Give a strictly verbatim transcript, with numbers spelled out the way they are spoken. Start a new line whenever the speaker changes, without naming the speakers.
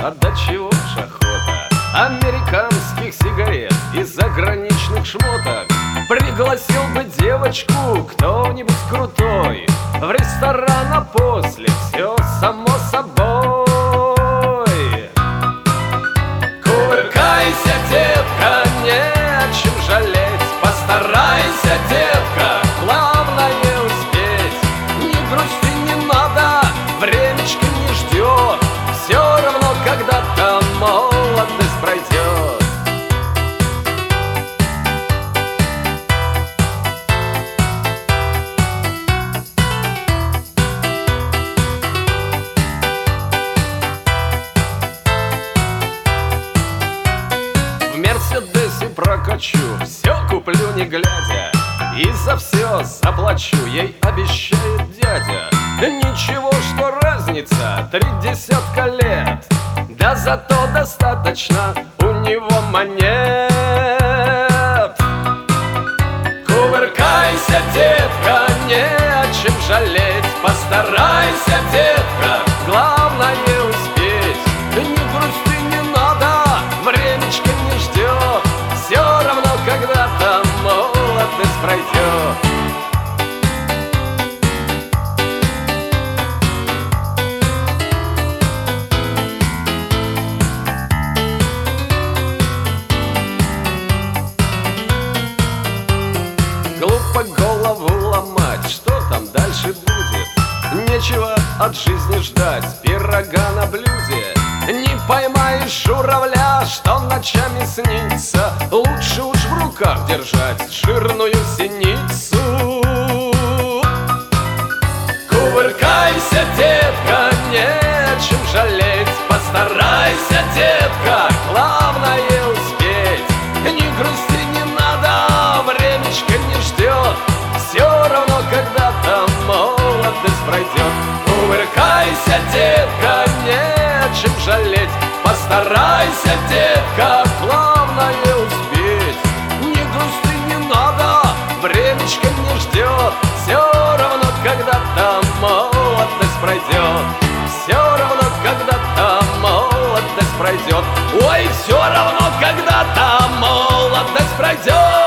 А до чего ж охота американских сигарет и заграничных шмоток. Пригласил бы девочку кто-нибудь крутой в ресторан, а после все само собой. Кувыркайся, детка, не о чем жалеть. Постарайся, детка, главное успеть. Не грусти, не надо, времечко не ждет. Все равно когда-то молодость пройдет. В Мерседесе прокачу, все куплю не глядя, и за все заплачу, ей обещает дядя. Ничего, что разница, три десятка лет, да зато достаточно у него монет. Кувыркайся, детка, не о чем жалеть. Постарайся, детка, главное успеть. Не грусти, не надо, времечко не ждет. Все равно когда-то молодость пройдет. Глупо голову ломать, что там дальше будет? Нечего от жизни ждать, пирога на блюде. Не поймаешь журавля, что ночами снится. Лучше уж в руках держать жирную синицу. Кувыркайся, детка, не о чем жалеть. Постарайся, детка, главное успеть. Не грусти, не надо, времечко не ждет. Все равно когда-то молодость пройдет. Кувыркайся, детка, не о чем жалеть. Постарайся, детка, главное успеть. Не грусти, не надо, времечко не ждет. Все равно когда-то молодость пройдет. Все равно когда-то молодость пройдет. Ой, все равно когда-то молодость пройдет.